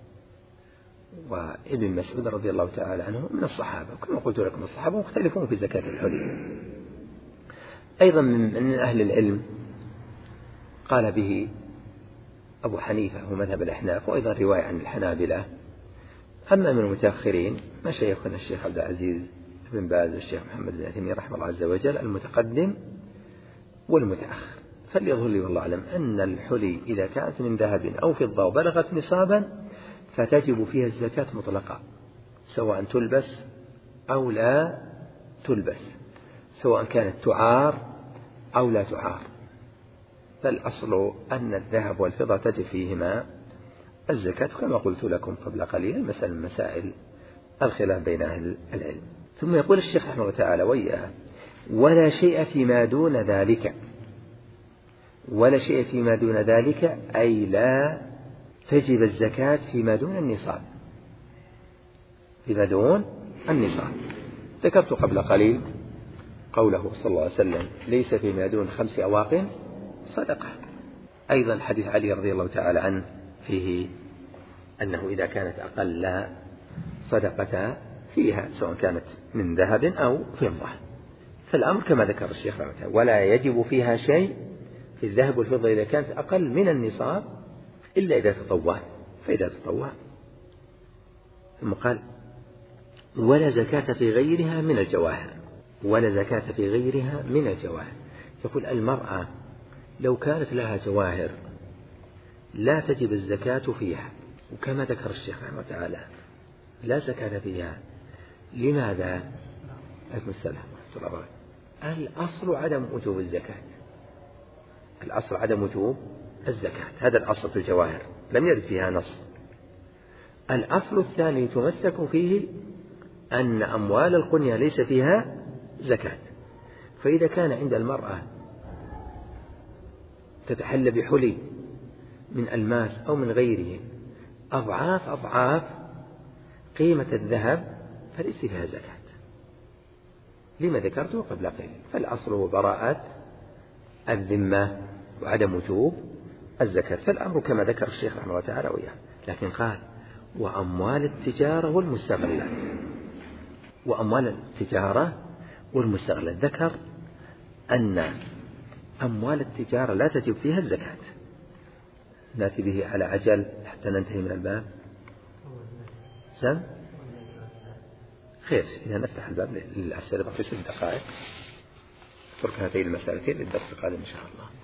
وابن مسعود رضي الله تعالى عنه من الصحابة، كما قلت لكم الصحابة مختلفون في زكاة الحلي. أيضا من أهل العلم قال به أبو حنيفة ومذهب الأحناف، وأيضا رواية عن الحنابلة. أما من المتأخرين مشايخنا الشيخ عبد العزيز بن باز والشيخ محمد بن عثيمين رحمه الله عز وجل، المتقدم والمتأخر، فليظهر لي والله أعلم أن الحلي إذا كانت من ذهب أو فضة وبلغت نصابا فتجب فيها الزكاة مطلقة، سواء تلبس أو لا تلبس، سواء كانت تعار أو لا تعار، فالأصل أن الذهب والفضة تجب فيهما الزكاة، كما قلت لكم قبل قليل مسألة من مسائل الخلاف بين أهل العلم. ثم يقول الشيخ رحمه الله تعالى وإياه: ولا شيء فيما دون ذلك، ولا شيء فيما دون ذلك أي لا تجب الزكاة فيما دون النصاب، فيما دون النصاب. ذكرت قبل قليل قوله صلى الله عليه وسلم: ليس فيما دون خمس أواق صدقة. أيضا حديث علي رضي الله تعالى عنه فيه أنه إذا كانت أقل لا صدقة فيها، سواء كانت من ذهب أو فضة. فالأمر كما ذكر الشيخ رحمه الله، ولا يجب فيها شيء في الذهب والفضة إذا كانت أقل من النصاب إلا إذا تطوع، فإذا تطوع. ثم قال: ولا زكاة في غيرها من الجواهر، ولا زكاة في غيرها من الجواهر. يقول المرأة لو كانت لها جواهر لا تجب الزكاة فيها، وكما ذكر الشيخ رحمه الله تعالى لا زكاة فيها. لماذا؟ الأصل عدم وجوب الزكاة، الأصل عدم وجوب الزكاة، هذا الأصل في الجواهر لم يرد فيها نص. الأصل الثاني يتمسك فيه أن أموال القنية ليس فيها زكاة، فإذا كان عند المرأة تتحلى بحلي من ألماس أو من غيره أضعاف أضعاف قيمة الذهب فليس فيها زكاة، لما ذكرته قبل قليل. فالأصل هو براءة الذمة وعدم وجوب الزكاة، فالأمر كما ذكر الشيخ رحمه الله تعالى وإياه. لكن قال: وأموال التجارة والمستغلات، وأموال التجارة والمستغلات، ذكر أن أموال التجارة لا تجب فيها الزكاة. نأتي به على عجل حتى ننتهي من الباب. سم خير، إذا نفتح الباب للأسئلة في ست دقائق، ترك هاتين المسألتين للدرس القادم إن شاء الله.